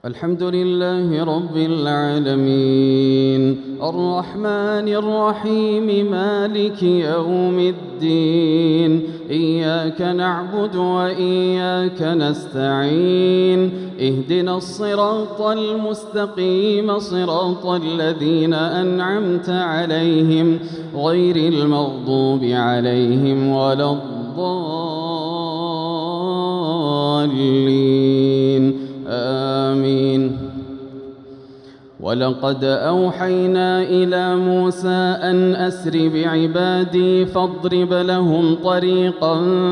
الحمد لله رب العالمين الرحمن الرحيم مالك يوم الدين إياك نعبد وإياك نستعين اهدنا الصراط المستقيم صراط الذين أنعمت عليهم غير المغضوب عليهم ولا الضالين آمين. ولقد أوحينا إلى موسى أن أسر بعبادي فاضرب لهم طريقا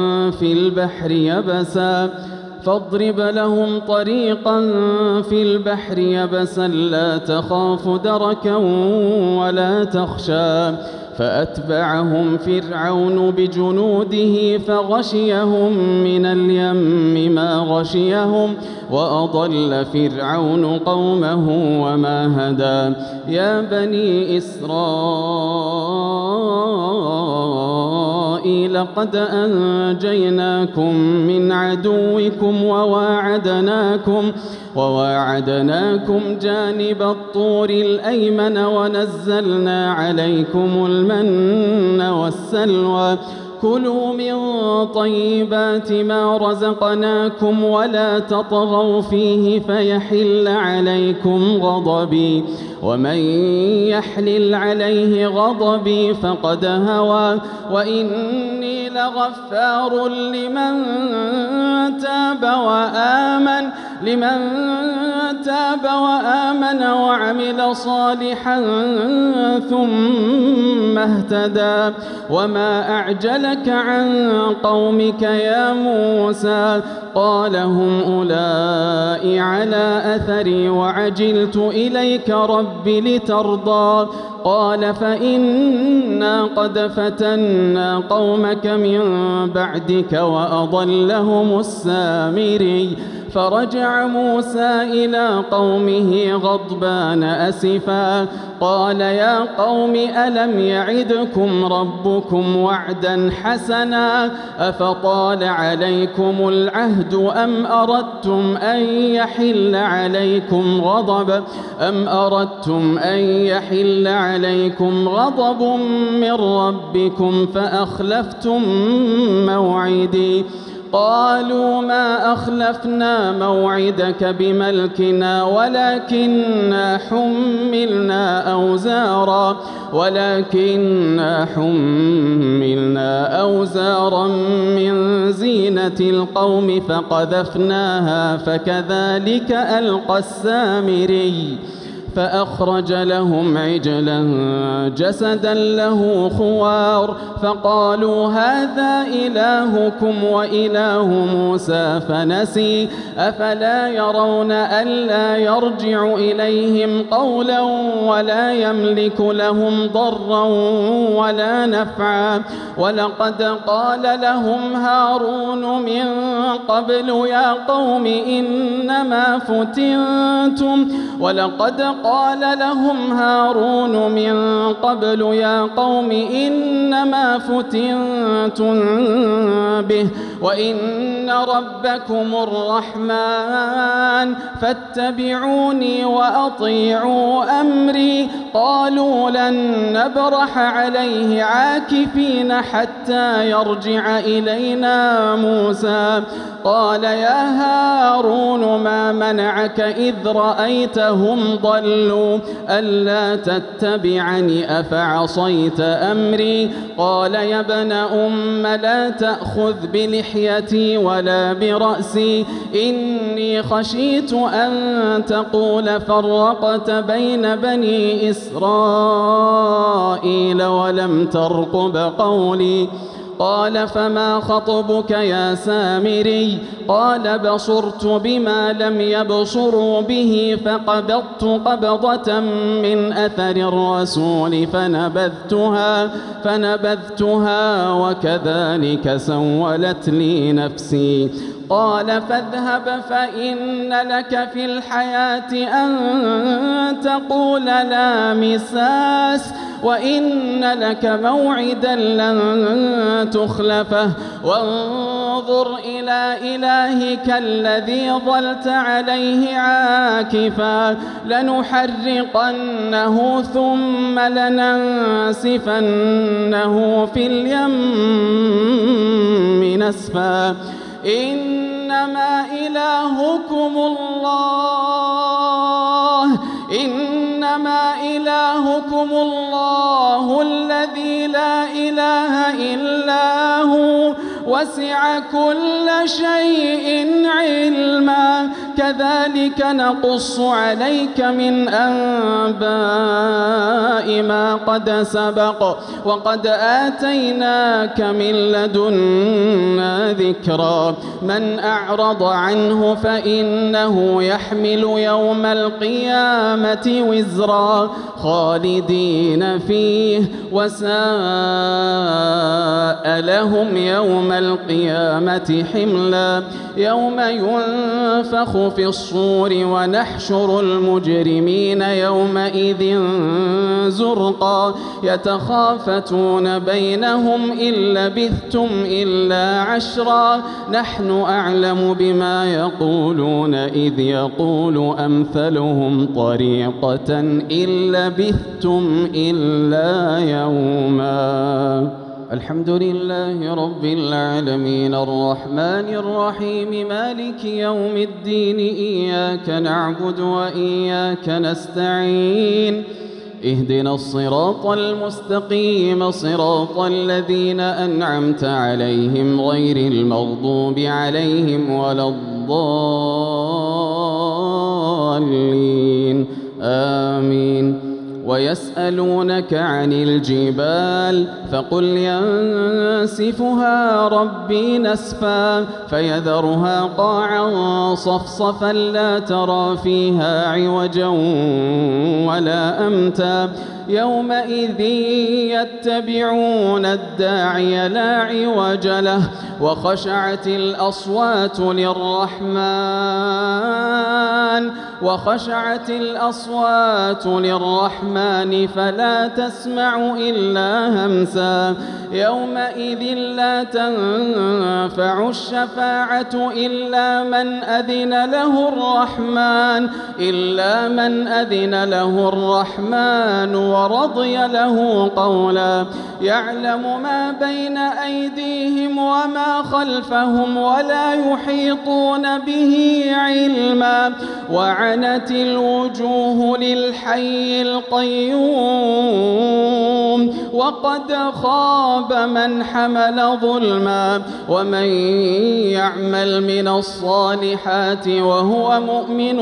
في البحر يبسا لا تخاف دركا ولا تخشى فأتبعهم فرعون بجنوده فغشيهم من اليم ما غشيهم وأضل فرعون قومه وما هدى. يا بني إسرائيل قد أنجيناكم من عدوكم وواعدناكم جانب الطور الأيمن ونزلنا عليكم المن والسلوى. كلوا من طيبات ما رزقناكم ولا تطغوا فيه فيحل عليكم غضبي ومن يحلل عليه غضبي فقد هوى. وإني لغفار لمن تاب وآمن وعمل صالحا ثم اهتدى. وما أعجلك عن قومك يا موسى؟ قال هم أولئك على أثري وعجلت إليك رب لترضى. قال فإنا قد فتنا قومك من بعدك وأضلهم السامري. فرجع موسى إلى قومه غضبان أسفا قال يا قوم ألم يعدكم ربكم وعدا حسنا أفطال عليكم العهد أم أردتم أن يحل عليكم غضب من ربكم فأخلفتم موعدي. قالوا ما أخلفنا موعدك بملكنا ولكننا حملنا أوزارا من زينة القوم فقذفناها فكذلك ألقى السامري. فأخرج لهم عجلا جسدا له خوار فقالوا هذا إلهكم وإله موسى فنسي. أفلا يرون ألا يرجع إليهم قولا ولا يملك لهم ضرا ولا نفعا. ولقد قال لهم هارون من قبل يا قوم إنما فتنتم به وإن ربكم الرحمن فاتبعوني وأطيعوا أمري. قالوا لن نبرح عليه عاكفين حتى يرجع إلينا موسى. قال يا هارون ما منعك إذ رأيتهم ضلوا ألا تتبعني أفعصيت أمري؟ قال يا ابن أم لا تأخذ بلحيتي ولا برأسي إني خشيت أن تقول فرقت بين بني إسرائيل ولم ترقب قولي. قال فما خطبك يا سامري؟ قال بصرت بما لم يبصروا به فقبضت قبضة من أثر الرسول فنبذتها وكذلك سولت لي نفسي. قال فاذهب فإن لك في الحياة أن تقول لا مساس وإن لك موعدا لن تخلفه وانظر انظر إلى إلهك الذي ظلت عليه عاكفا لنحرقنه ثم لننسفنه في اليم نسفا إنما إلهكم الله الذي لا إله إلا هو وسع كل شيء علما كذلك نقص عليك من أنباء ما قد سبق وقد آتيناك من لدنا ذكرا من أعرض عنه فإنه يحمل يوم القيامة وزرا خالدين فيه وساء لهم يوم القيامة حملا يوم ينفخ في الصور ونحشر المجرمين يومئذ زرقا يتخافتون بينهم إن لبثتم إلا عشرا نحن أعلم بما يقولون إذ يقول أمثلهم طريقة إن لبثتم إلا يوما. الحمد لله رب العالمين الرحمن الرحيم مالك يوم الدين إياك نعبد وإياك نستعين اهدنا الصراط المستقيم صراط الذين أنعمت عليهم غير المغضوب عليهم ولا الضالين آمين. ويسألونك عن الجبال فقل ينسفها ربي نسفا فيذرها قاعا صفصفا لا ترى فيها عوجا ولا أمتا يومئذ يتبعون الداعي لا عوج له وخشعت الأصوات للرحمن فلا تسمع إلا همسا يومئذ لا تنفع الشفاعة إلا من أذن له الرحمن ورضي له قولا يعلم ما بين أيديهم وما خلفهم ولا يحيطون به علما وعنت الوجوه للحي القيوم وقد خاب من حمل ظلما ومن يعمل من الصالحات وهو مؤمن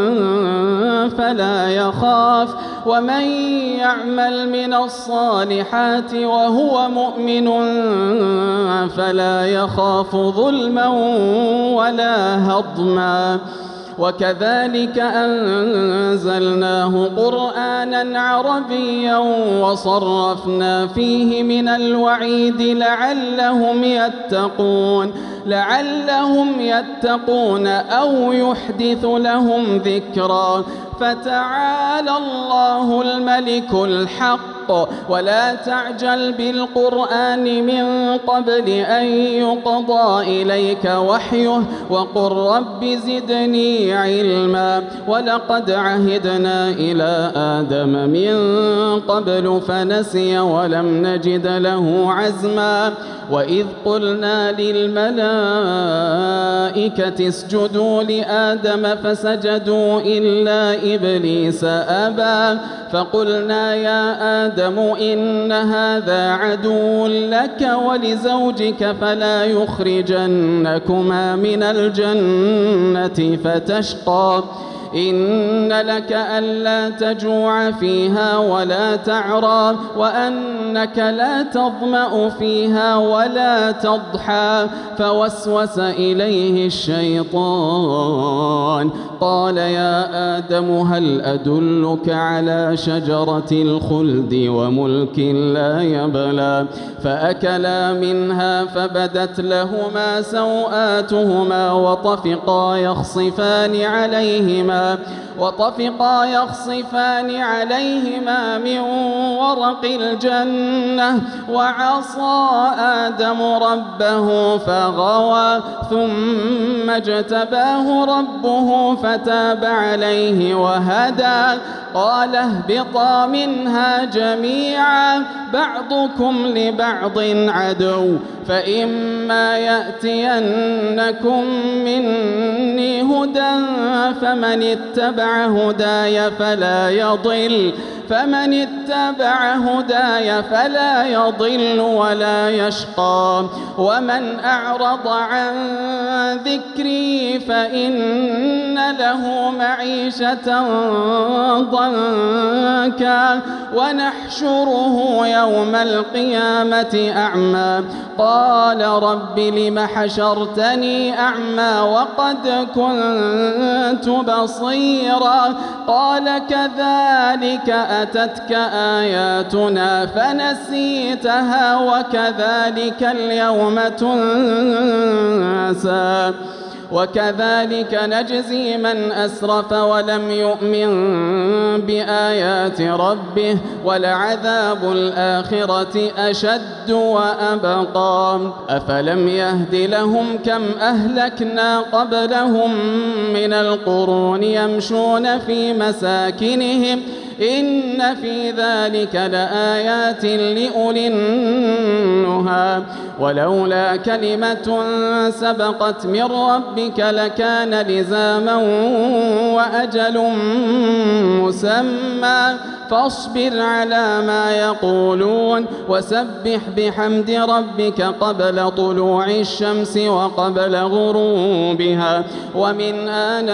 فلا يخاف ظلما ولا هضما وكذلك أنزلناه قرآنا عربيا وصرفنا فيه من الوعيد لعلهم يتقون أو يحدث لهم ذكرا فتعالى الله الملك الحق ولا تعجل بالقرآن من قبل أن يقضى إليك وحيه وقل رب زدني علما ولقد عهدنا إلى آدم من قبل فنسي ولم نجد له عزما وإذ قلنا للملائكة اسجدوا لآدم فسجدوا إلا إبليس أبى فقلنا يا آدم إن هذا عدو لك ولزوجك فلا يخرجنكما من الجنة فتشقى إن لك ألا تجوع فيها ولا تعرى وأنك لا تظمأ فيها ولا تضحى فوسوس إليه الشيطان قال يا آدم هل أدلك على شجرة الخلد وملك لا يبلى فأكلا منها فبدت لهما سوآتهما وطفقا يخصفان عليهما من ورق الجنة الجنة وعصى آدم ربه فغوى ثم اجتباه ربه فتاب عليه وهدى قال اهبطا منها جميعا بعضكم لبعض عدو فإما يأتينكم مني هدى فمن اتبع هداي فلا يضل ولا يشقى ومن أعرض عن ذكري فإن له معيشة ضنكا ونحشره يوم القيامة أعمى قال رب لم حشرتني أعمى وقد كنت بصيرا قال كذلك أتتك آياتنا فنسيتها وكذلك اليوم تنسى وكذلك نجزي من أسرف ولم يؤمن بآيات ربه ولعذاب الآخرة أشد وأبقى أفلم يهد لهم كم أهلكنا قبلهم من القرون يمشون في مساكنهم إن في ذلك لآيات لأولي النهى ولولا كلمة سبقت من ربك لكان لزاما وأجل مسمى فاصبر على ما يقولون وسبح بحمد ربك قبل طلوع الشمس وقبل غروبها ومن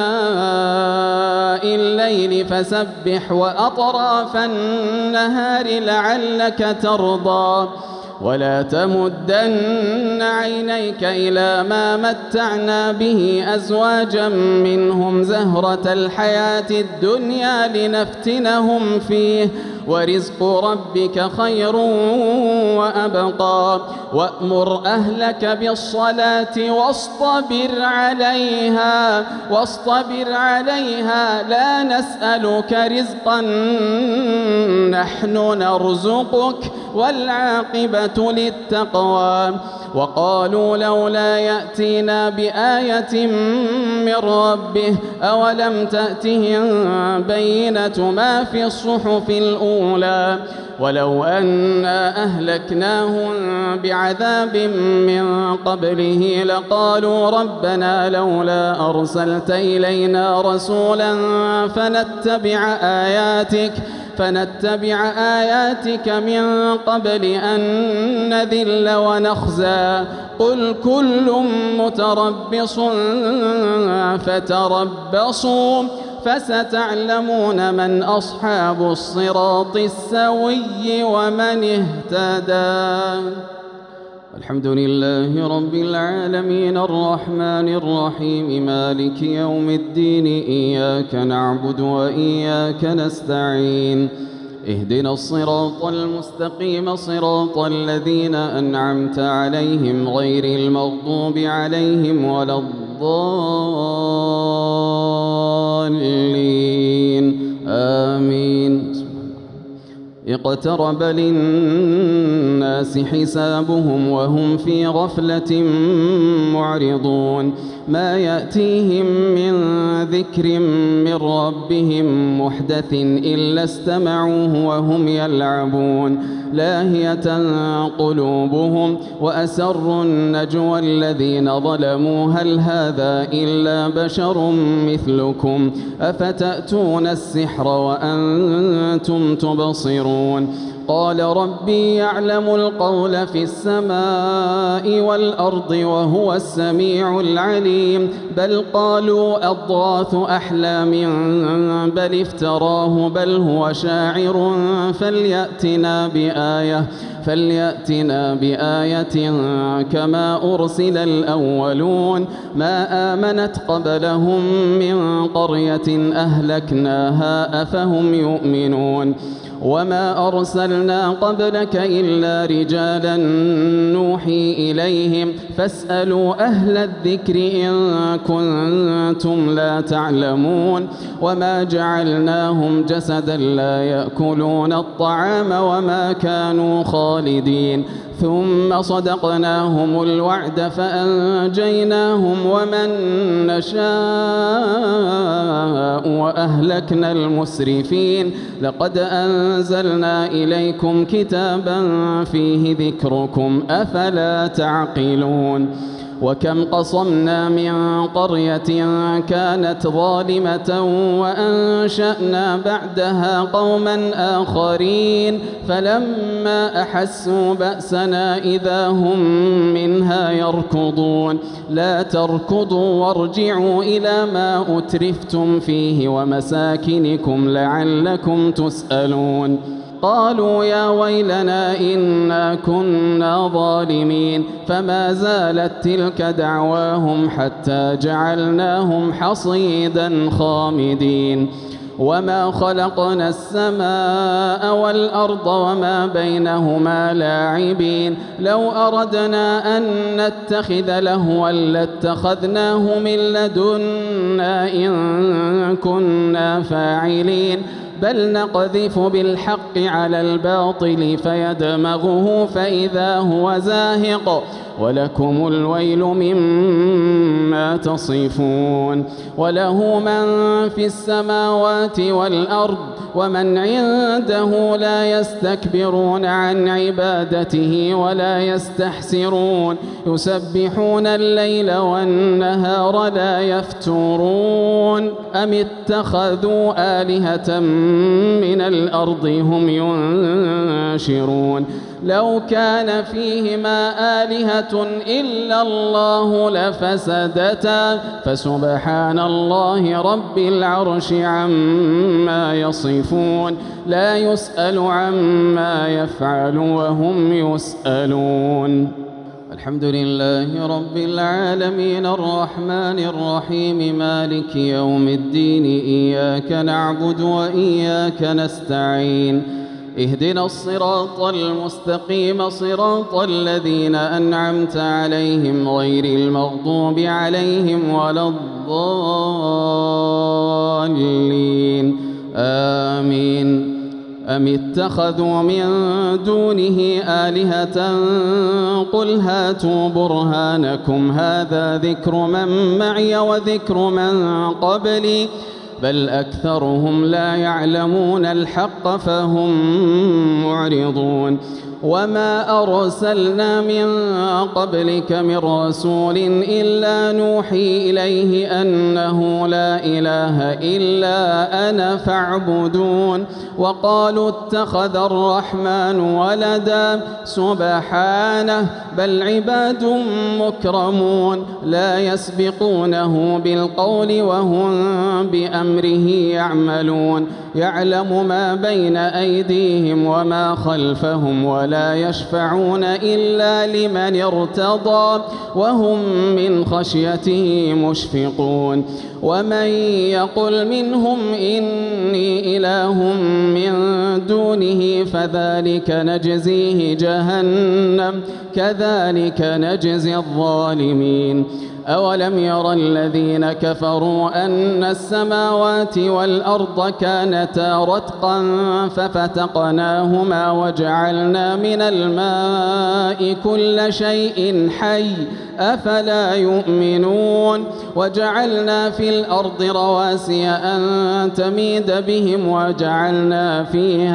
آناء الليل فسبح وأطراف النهار لعلك ترضى ولا تمدن عينيك إلى ما متعنا به أزواجا منهم زهرة الحياة الدنيا لنفتنهم فيه ورزق ربك خير وأبقى وأمر أهلك بالصلاة واصطبر عليها لا نسألك رزقا نحن نرزقك والعاقبة للتقوى وقالوا لولا يأتينا بآية من ربه أولم تأتهم بينة ما في الصحف الأولى ولو أنا أهلكناهم بعذاب من قبله لقالوا ربنا لولا أرسلت إلينا رسولا فنتبع آياتك من قبل أن نذل ونخزى قل كل متربص فتربصوا فستعلمون من أصحاب الصراط السوي ومن اهتدى الحمد لله رب العالمين الرحمن الرحيم مالك يوم الدين إياك نعبد وإياك نستعين اهدنا الصراط المستقيم صراط الذين أنعمت عليهم غير المغضوب عليهم ولا الضالين آمين اقترب للناس حسابهم وهم في غفلة معرضون ما يأتيهم من ذكر من ربهم محدث إلا استمعوه وهم يلعبون لاهية قلوبهم وأسروا النجوى الذين ظلموا هل هذا إلا بشر مثلكم أفتأتون السحر وأنتم تبصرون قال ربي يعلم القول في السماء والأرض وهو السميع العليم بل قالوا أضغاث أحلام بل افتراه بل هو شاعر فليأتنا بآية كما أرسل الأولون ما آمنت قبلهم من قرية أهلكناها أفهم يؤمنون وما أرسلنا قبلك إلا رجالا نوحي إليهم فاسألوا أهل الذكر إن كنتم لا تعلمون وما جعلناهم جسدا لا يأكلون الطعام وما كانوا خالدين ثم صدقناهم الوعد فأنجيناهم ومن نشاء وأهلكنا المسرفين لقد أنزلنا إليكم كتابا فيه ذكركم أفلا تعقلون وكم قصمنا من قرية كانت ظالمة وأنشأنا بعدها قوما آخرين فلما أحسوا بأسنا إذا هم منها يركضون لا تركضوا وارجعوا إلى ما أترفتم فيه ومساكنكم لعلكم تسألون قالوا يا ويلنا إنا كنا ظالمين فما زالت تلك دعواهم حتى جعلناهم حصيدا خامدين وما خلقنا السماء والأرض وما بينهما لاعبين لو أردنا أن نتخذ لهوا لاتخذناه من لدنا إن كنا فاعلين بل نقذف بالحق على الباطل فيدمغه فإذا هو زاهق ولكم الويل مما تصفون وله من في السماوات والأرض ومن عنده لا يستكبرون عن عبادته ولا يستحسرون يسبحون الليل والنهار لا يفترون أم اتخذوا آلهة من الأرض هم ينشرون لو كان فيهما آلهة إلا الله لفسدتا فسبحان الله رب العرش عما يصفون لا يسأل عما يفعل وهم يسألون الحمد لله رب العالمين الرحمن الرحيم مالك يوم الدين إياك نعبد وإياك نستعين اهدنا الصراط المستقيم صراط الذين أنعمت عليهم غير المغضوب عليهم ولا الضالين آمين أم اتخذوا من دونه آلهة قل هاتوا برهانكم هذا ذكر من معي وذكر من قبلي بل أكثرهم لا يعلمون الحق فهم معرضون وما أرسلنا من قبلك من رسول إلا نوحي إليه أنه لا إله إلا أنا فاعبدون وقالوا اتخذ الرحمن ولدا سبحانه بل عباد مكرمون لا يسبقونه بالقول وهم بأمره يعملون يعلم ما بين أيديهم وما خلفهم ولا يشفعون إلا لمن ارتضى وهم من خشيته مشفقون ومن يقل منهم إني إله من دونه فذلك نجزيه جهنم كذلك نجزي الظالمين أولم ير الذين كفروا أن السماوات والأرض كانتا رتقا ففتقناهما وجعلنا من الماء كل شيء حي أفلا يؤمنون وجعلنا في الأرض رواسي أن تميد بهم وجعلنا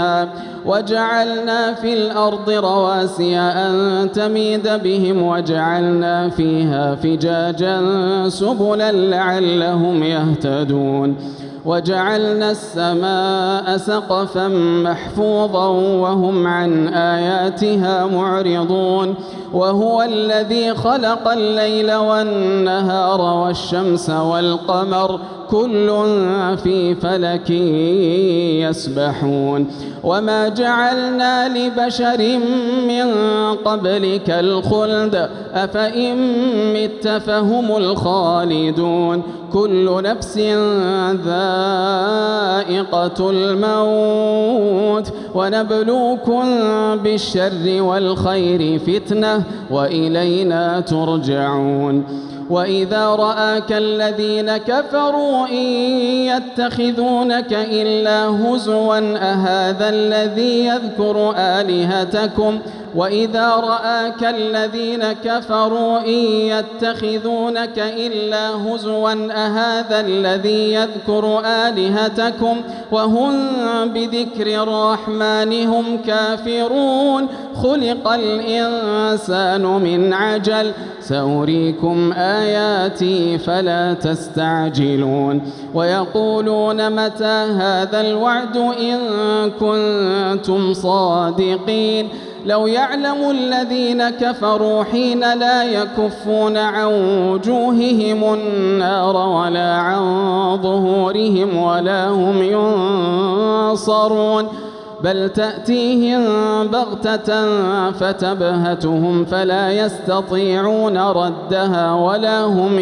في الأرض رواسي أن تميد بهم وجعلنا فيها فجاجا سبلا لعلهم يهتدون وجعلنا السماء سقفا محفوظا وهم عن آياتها معرضون وهو الذي خلق الليل والنهار والشمس والقمر كل في فلك يسبحون وما جعلنا لبشر من قبلك الخلد أفإن مت فهم الخالدون كل نفس ذائقة ذائقة الموت ونبلوكم بالشر والخير فتنة وإلينا ترجعون وإذا رآك الذين كفروا إن يتخذونك إلا هزوا أهذا الذي يذكر آلهتكم وإذا رآك الذين كفروا إن يتخذونك إلا هزوا أهذا الذي يذكر آلهتكم وهم بذكر الرحمن هم كافرون خلق الإنسان من عجل سأريكم آياتي فلا تستعجلون ويقولون متى هذا الوعد إن كنتم صادقين لو يعلم الذين كفروا حين لا يكفون عن وجوههم النار ولا عن ظهورهم ولا هم ينصرون بل تأتيهم بغتة فتبهتهم فلا يستطيعون ردها ولا هم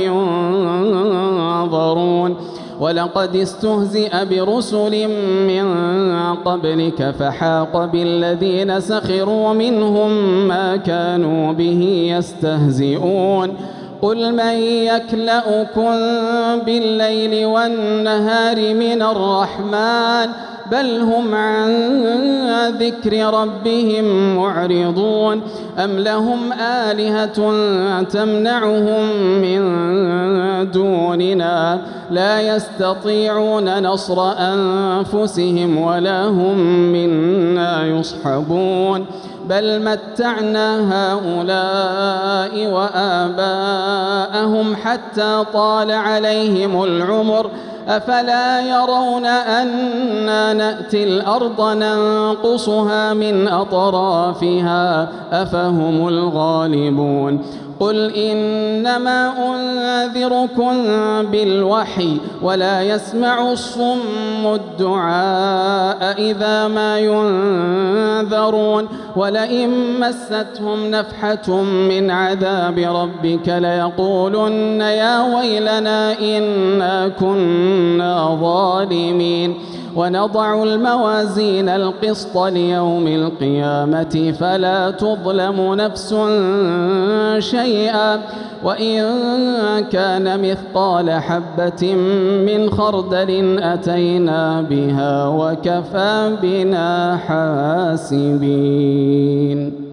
ينظرون ولقد استهزئ برسل من قبلك فحاق بالذين سخروا منهم ما كانوا به يستهزئون قل من يكلؤكم بالليل والنهار من الرحمن بل هم عن ذكر ربهم معرضون أم لهم آلهة تمنعهم من دوننا لا يستطيعون نصر أنفسهم ولا هم منا يصحبون بل متعنا هؤلاء وآباءهم حتى طال عليهم العمر أفلا يرون أنا نأتي الأرض ننقصها من أطرافها أفهم الغالبون قل إنما أنذركم بالوحي ولا يسمع الصم الدعاء إذا ما ينذرون ولئن مستهم نفحة من عذاب ربك ليقولن يا ويلنا إنا كنا ظالمين ونضع الموازين القسط ليوم القيامة فلا تظلم نفس شيئا وإن كان مثقال حبة من خردل أتينا بها وكفى بنا حاسبين.